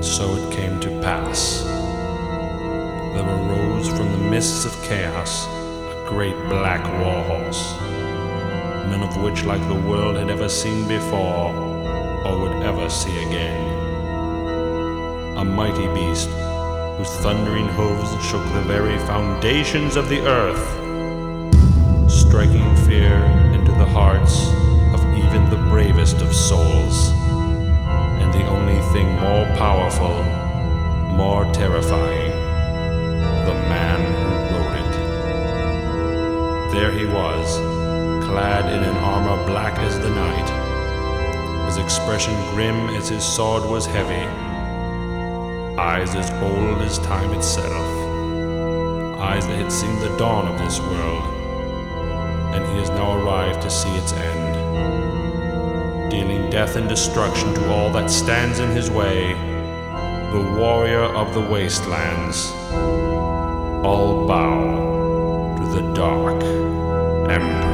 And so it came to pass. There arose from the mists of chaos a great black warhorse, none of which like the world had ever seen before or would ever see again. A mighty beast whose thundering hooves shook the very foundations of the earth, striking fear into the hearts of even the bravest of souls, and the only thing more powerful, more terrifying, the man who rode it. There he was, clad in an armor black as the night, his expression grim as his sword was heavy, eyes as old as time itself, eyes that had seen the dawn of this world, and he has now arrived to see its end, dealing death and destruction to all that stands in his way, the warrior of the wastelands. All bow to the Dark Emperor.